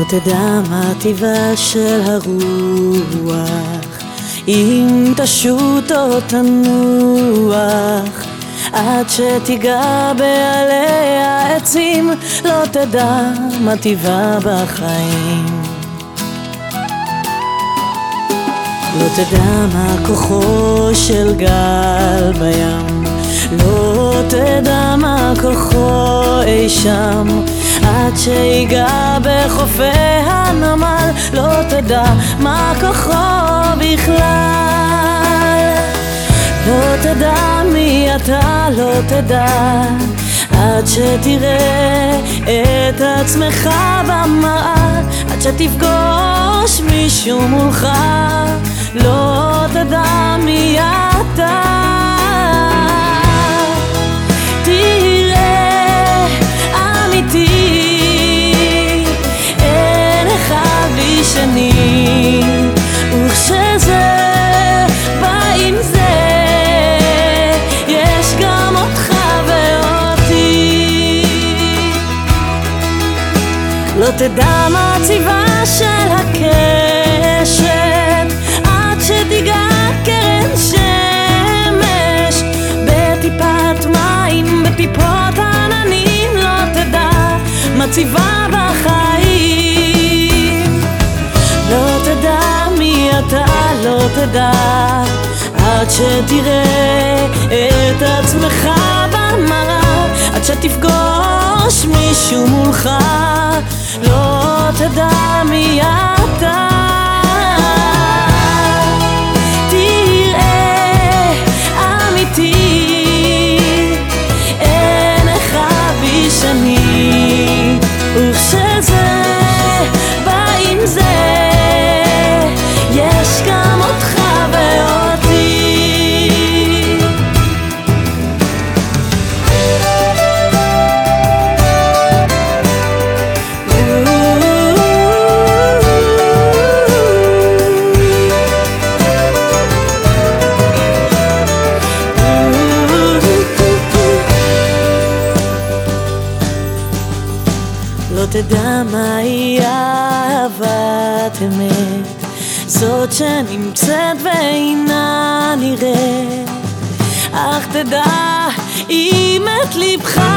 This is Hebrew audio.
תדע מה טבעה של הרוח, אם תשוט או תנוח, עד שתיגע בעלי העצים, לא תדע מה טבעה בחיים. לא תדע מה כוחו של גל בים, לא תדע מה כוחו אי שם, עד שיגע בחופי הנמל, לא תדע מה כוחו בכלל. לא תדע מי אתה, לא תדע, עד שתראה את עצמך במראה, עד שתפגוש מישהו מולך, לא תדע מי אתה. תראה אמיתי, אין אחד בלי שני, וכשזה בא עם זה, יש גם אותך ואותי. לא תדע מה צבעה של הקשת, עד שתיגע קרן שמש בטיפת מים, בטיפות עננים, לא תדע מה צבעה בחיים. לא תדע מי אתה, לא תדע, עד שתראה את עצמך במראה, עד שתפגוש מישהו מולך, לא תדע מי אתה. תראה אמיתי, אין אחד בלי שני, וכשזה בא עם זה, יש גם אותך ואותי. לא תדע מהי אהבת אמת, זאת שנמצאת ואינה נראית, אך תדע אם את לבך